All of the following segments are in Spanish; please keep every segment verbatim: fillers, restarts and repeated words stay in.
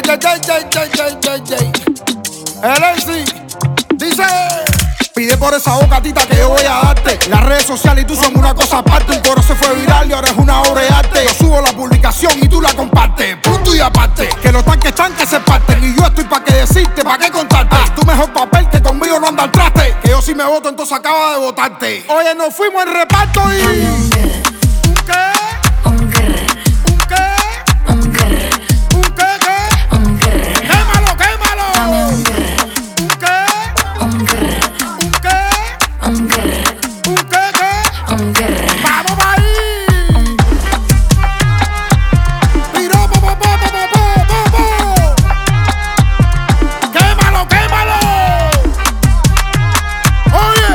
El N C dice: pide por esa boca, tita, que yo voy a darte. Las redes sociales y tú son una cosa aparte. Un coro se fue viral y ahora es una obra de arte. Yo subo la publicación y tú la compartes. Punto y aparte. Que los tanques están que se parten. Y yo estoy pa' que decirte, pa' que contarte. Ah, tú mejor papel que conmigo no anda al traste. Que yo si me voto, entonces acaba de votarte. Oye, nos fuimos en reparto y... ¿Un qué? Un grr. ¿Un qué? Un grr. ¿Un qué qué? Un grr. ¡Quémalo, quémalo! Dame un grr. ¿Un qué? Un grr. ¿Un qué? Un grr. ¿Un qué qué? Un grr. ¡Vamos pa' ahí! ¡Tiró, po, po, po, po, po, po, po! ¡Quémalo, quémalo! ¡Oye!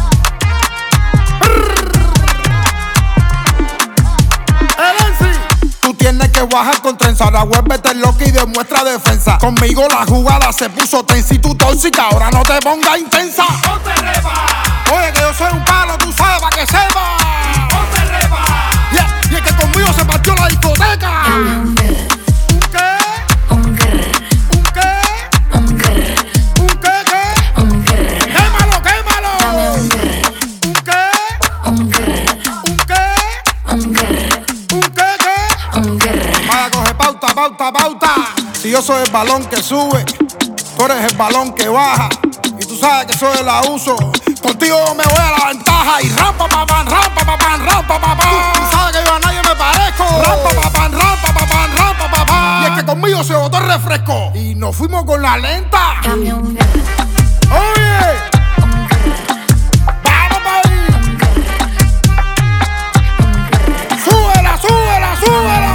El N C. Tú tienes que bajar con trenza. La web vete loca y demuestra defensa. Conmigo la jugada se puso tensa y tú tóxica. Ahora no te pongas intensa. Ponte repa, Oye, que yo soy un palo, tú sabes, pa' que sepa. ponte repa, Yeah, y es que conmigo se partió la discoteca. Dame un grr. ¿Un qué? Un grr. ¿Un qué? Un grr. ¿Un qué qué? Un grr. ¡Quémalo, quémalo! Dame un grr. ¿Un qué? Un grr. ¿Un qué? Un grr. ¿Un qué qué? Un grr. Vaya, coge pauta, pauta, pauta. Si yo soy el balón que sube, tú eres el balón que baja. Y tú sabes que soy el abuso. Contigo me voy a la ventaja. Y rampa, papán, rampa, papán, rampa, papán. Tú, tú sabes que yo a nadie me parezco. Rampa, papán, rampa, papán, rampa, papán. Y es que conmigo se botó el refresco. Y nos fuimos con la lenta. Dame un grr. Oye, Un grr. vamos pa' ahí. Un grr. Un grr. Súbela, súbela, súbela.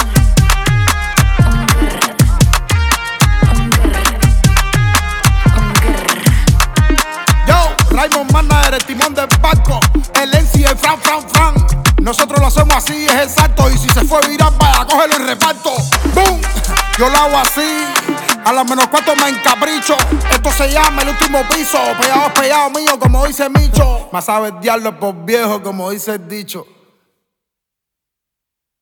Un grr. Un grr. Un grr. Yo, Raymond Manager, el timón del barco. El N C y el Fran, Fran, Fran. Nosotros lo hacemos así, es exacto. Y si se fue viral, vaya, cógelo en reparto. ¡Boom! Yo lo hago así. A lo menos cuatro me encapricho. Esto se llama el último piso. Pegado es pegado mío, como dice Micho. Más sabe el diablo por viejo, como dice el dicho.